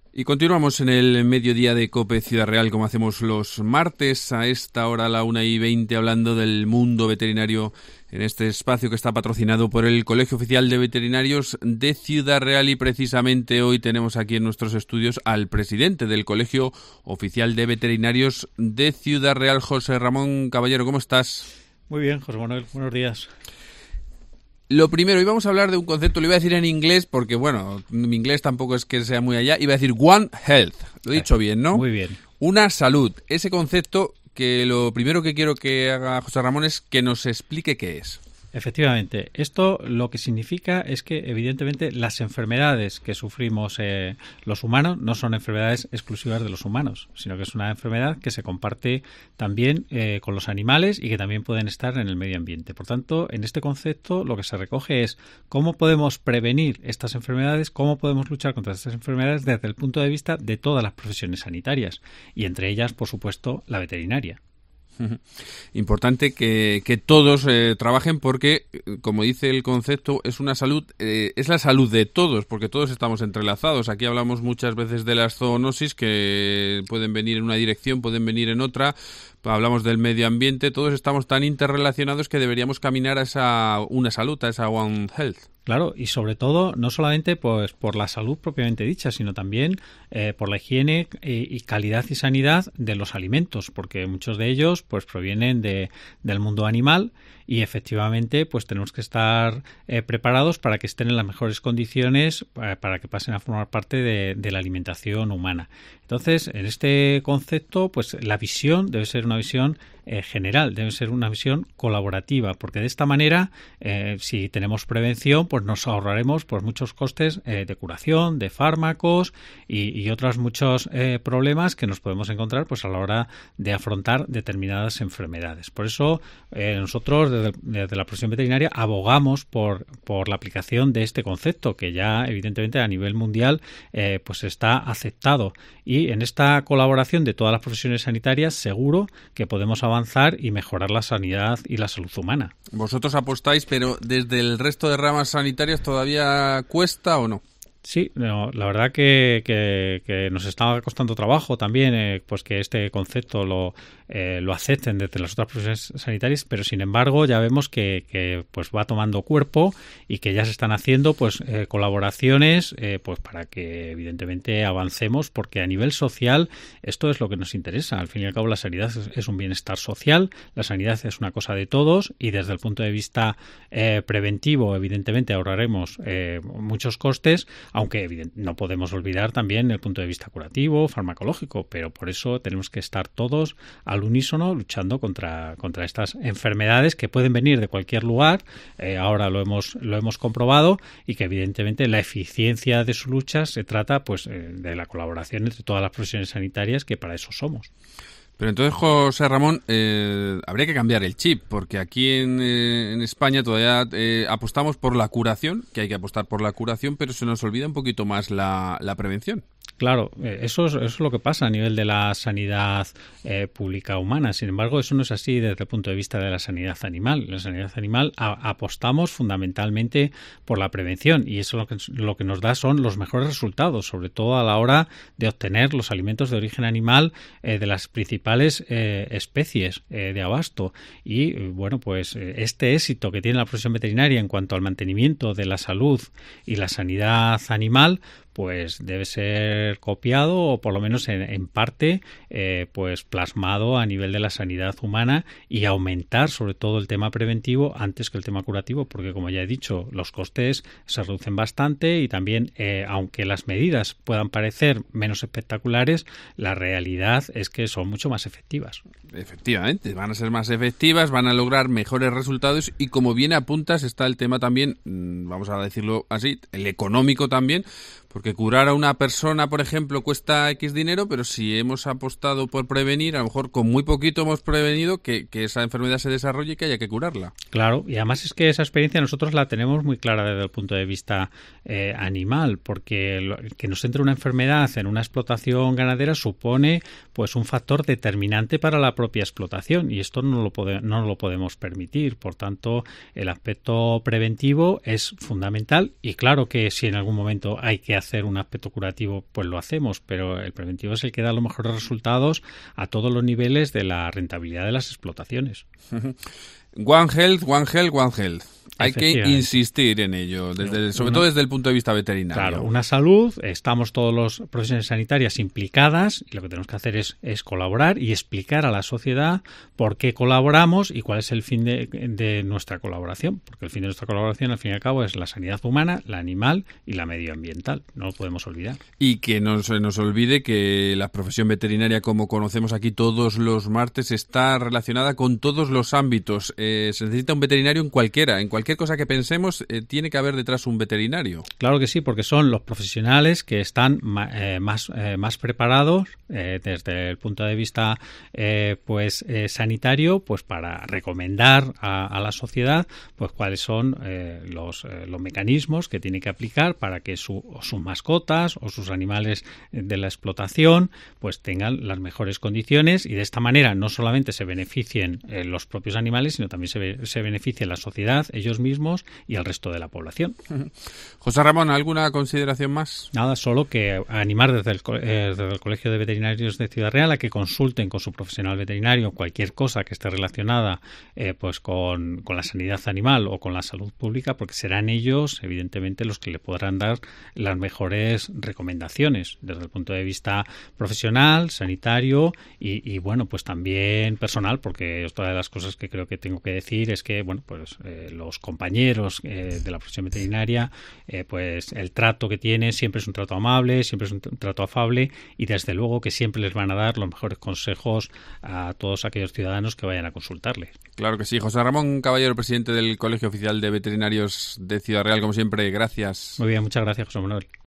Y continuamos en el mediodía de COPE Ciudad Real, como hacemos los martes a esta hora, a la 1:20, hablando del mundo veterinario en este espacio que está patrocinado por el Colegio Oficial de Veterinarios de Ciudad Real. Y precisamente hoy tenemos aquí en nuestros estudios al presidente del Colegio Oficial de Veterinarios de Ciudad Real, José Ramón Caballero. ¿Cómo estás? Muy bien, José Manuel. Buenos días. Lo primero, hoy vamos a hablar de un concepto, lo iba a decir en inglés porque, bueno, mi inglés tampoco es que sea muy allá, iba a decir One Health, lo he dicho bien, ¿no? Muy bien. Una salud, ese concepto que lo primero que quiero que haga José Ramón es que nos explique qué es. Efectivamente, esto lo que significa es que evidentemente las enfermedades que sufrimos los humanos no son enfermedades exclusivas de los humanos, sino que es una enfermedad que se comparte también con los animales y que también pueden estar en el medio ambiente. Por tanto, en este concepto lo que se recoge es cómo podemos prevenir estas enfermedades, cómo podemos luchar contra estas enfermedades desde el punto de vista de todas las profesiones sanitarias y entre ellas, por supuesto, la veterinaria. Importante que todos trabajen porque, como dice el concepto, es una salud, es la salud de todos, porque todos estamos entrelazados. Aquí hablamos muchas veces de las zoonosis que pueden venir en una dirección, pueden venir en otra. Hablamos del medio ambiente, todos estamos tan interrelacionados que deberíamos caminar a esa una salud, a esa One Health. Claro, y sobre todo, no solamente pues por la salud propiamente dicha, sino también por la higiene y calidad y sanidad de los alimentos, porque muchos de ellos pues provienen del mundo animal y efectivamente pues tenemos que estar preparados para que estén en las mejores condiciones para que pasen a formar parte de la alimentación humana. Entonces, en este concepto, pues la visión debe ser una visión general, debe ser una visión colaborativa, porque de esta manera, si tenemos prevención, pues nos ahorraremos pues muchos costes de curación, de fármacos y otros muchos problemas que nos podemos encontrar pues a la hora de afrontar determinadas enfermedades. Por eso nosotros desde la profesión veterinaria abogamos por la aplicación de este concepto que ya evidentemente a nivel mundial pues está aceptado, y en esta colaboración de todas las profesiones sanitarias seguro que podemos avanzar y mejorar la sanidad y la salud humana. Vosotros apostáis, pero desde el resto de ramas sanitarias todavía cuesta ¿o no? Sí, no, la verdad que nos está costando trabajo también pues que este concepto lo acepten desde las otras profesiones sanitarias, pero sin embargo ya vemos que pues va tomando cuerpo y que ya se están haciendo pues colaboraciones pues para que evidentemente avancemos, porque a nivel social esto es lo que nos interesa. Al fin y al cabo la sanidad es un bienestar social, la sanidad es una cosa de todos y desde el punto de vista preventivo evidentemente ahorraremos muchos costes, aunque no podemos olvidar también el punto de vista curativo, farmacológico, pero por eso tenemos que estar todos al unísono luchando contra estas enfermedades que pueden venir de cualquier lugar. Ahora lo hemos comprobado, y que evidentemente la eficiencia de su lucha se trata pues de la colaboración entre todas las profesiones sanitarias, que para eso somos. Pero entonces, José Ramón, habría que cambiar el chip, porque aquí en España todavía apostamos por la curación, que hay que apostar por la curación, pero se nos olvida un poquito más la prevención. Claro, eso es lo que pasa a nivel de la sanidad pública humana. Sin embargo, eso no es así desde el punto de vista de la sanidad animal. En la sanidad animal apostamos fundamentalmente por la prevención, y eso lo que nos da son los mejores resultados, sobre todo a la hora de obtener los alimentos de origen animal de las principales especies de abasto. Y bueno, pues este éxito que tiene la profesión veterinaria en cuanto al mantenimiento de la salud y la sanidad animal pues debe ser copiado, o por lo menos en parte pues plasmado a nivel de la sanidad humana, y aumentar sobre todo el tema preventivo antes que el tema curativo, porque como ya he dicho, los costes se reducen bastante, y también aunque las medidas puedan parecer menos espectaculares, la realidad es que son mucho más efectivas. Efectivamente, van a ser más efectivas, van a lograr mejores resultados, y como bien apuntas está el tema también, vamos a decirlo así, el económico también, porque curar a una persona, por ejemplo, cuesta X dinero, pero si hemos apostado por prevenir, a lo mejor con muy poquito hemos prevenido que esa enfermedad se desarrolle y que haya que curarla. Claro, y además es que esa experiencia nosotros la tenemos muy clara desde el punto de vista animal, porque que nos entre una enfermedad en una explotación ganadera supone pues un factor determinante para la propia explotación, y esto no lo podemos permitir. Por tanto, el aspecto preventivo es fundamental, y claro que si en algún momento hay que hacer un aspecto curativo, pues lo hacemos, pero el preventivo es el que da los mejores resultados a todos los niveles de la rentabilidad de las explotaciones. One Health, One Health, One Health. Hay que insistir en ello, sobre todo desde el punto de vista veterinario. Claro, una salud, estamos todos los profesiones sanitarias implicadas y lo que tenemos que hacer es colaborar y explicar a la sociedad por qué colaboramos y cuál es el fin de nuestra colaboración. Porque el fin de nuestra colaboración, al fin y al cabo, es la sanidad humana, la animal y la medioambiental. No lo podemos olvidar. Y que no se nos olvide que la profesión veterinaria, como conocemos aquí todos los martes, está relacionada con todos los ámbitos. Se necesita un veterinario en cualquier cosa que pensemos, tiene que haber detrás un veterinario. Claro que sí, porque son los profesionales que están más preparados desde el punto de vista sanitario, pues para recomendar a la sociedad pues cuáles son los mecanismos que tiene que aplicar para que sus mascotas o sus animales de la explotación pues tengan las mejores condiciones y de esta manera no solamente se beneficien los propios animales, sino también se beneficie la sociedad, ellos mismos y el resto de la población. José Ramón, ¿alguna consideración más? Nada, solo que animar desde el Colegio de Veterinarios de Ciudad Real a que consulten con su profesional veterinario cualquier cosa que esté relacionada pues con la sanidad animal o con la salud pública, porque serán ellos, evidentemente, los que le podrán dar las mejores recomendaciones desde el punto de vista profesional, sanitario y bueno, pues también personal, porque otra de las cosas que creo que tengo que decir es que, bueno, pues los compañeros de la profesión veterinaria, pues el trato que tienen siempre es un trato amable, siempre es un trato afable y desde luego que siempre les van a dar los mejores consejos a todos aquellos ciudadanos que vayan a consultarles. Claro que sí. José Ramón Caballero, presidente del Colegio Oficial de Veterinarios de Ciudad Real, como siempre, gracias. Muy bien, muchas gracias, José Manuel.